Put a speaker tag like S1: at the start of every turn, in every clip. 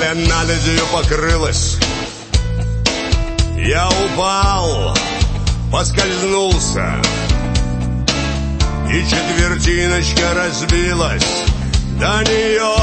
S1: Земля наледью покрылась. Я упал, поскользнулся, и четвертиночка разбилась. До нее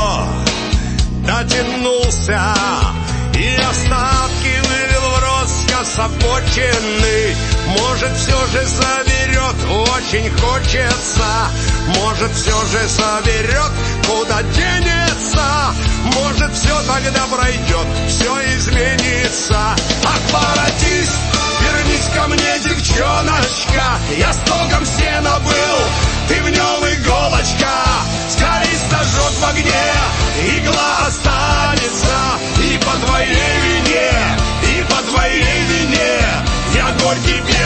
S1: дотянулся, и остатки вылил в рот скособоченный. Может, все же соберет, очень хочется. Может, все же соберет, куда денется. Может, все тогда пройдет, все изменится. Ах, воротись, вернись ко мне, девчоночка. Я стогом сена был, ты в нем иголочка. Скорей сожжет в огне, игла останется. И по твоей вине, и по твоей вине я горький пьяница.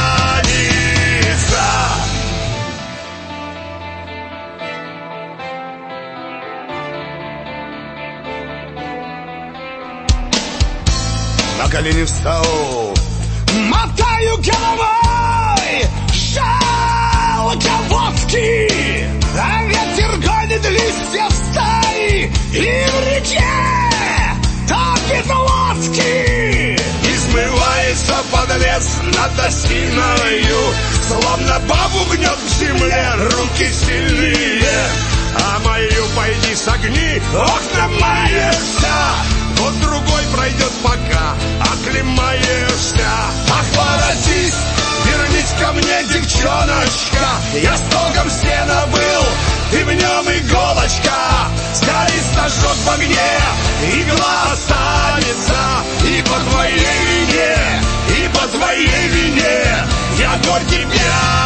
S1: На колени встал, мотаю головой, жалко водки, а ветер гонит листья в стаи, и в реке топит лодки. И смывается подлец над осиною, словно бабу гнет к земле, руки сильнее. А мою пойди согни, окна маешься. Вот другой пройдет, пока оклемаешься. Ах, воротись, вернись ко мне, девчоночка. Я стогом сена был, ты в нем иголочка. Скорей сожжет в огне, игла останется. И по твоей вине, и по твоей вине я горький пьяница.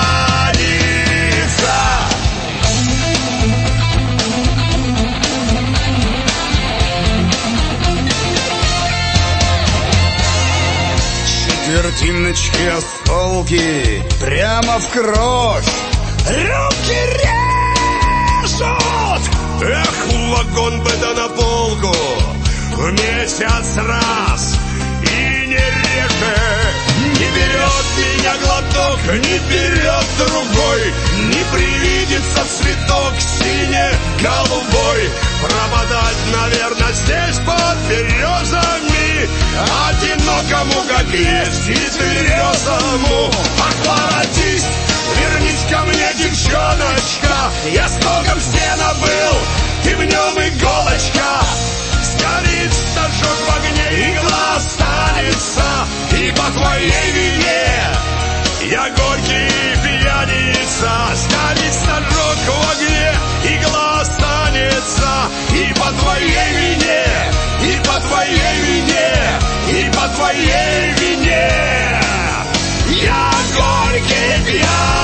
S1: Четвертиночки, осколки прямо в кровь, руки режут. Эх, вагон бы да на полку в месяц раз. И не режет, не берет меня глоток, не берет другой, не привидится цветок сине-голубой. Пропадать, наверное, здесь под березами, одинокому, как есть, и тверезому. Ах, воротись, вернись ко мне, девчоночка. Я стогом сена был, ты в нем иголочка. Сгорит, сожжет в огне, игла останется. И по твоей вине я горький пьяница. Сгорит, сожжет в огне, игла останется. И по твоей вине, и по твоей вине, и по твоей вине я горький пьяница.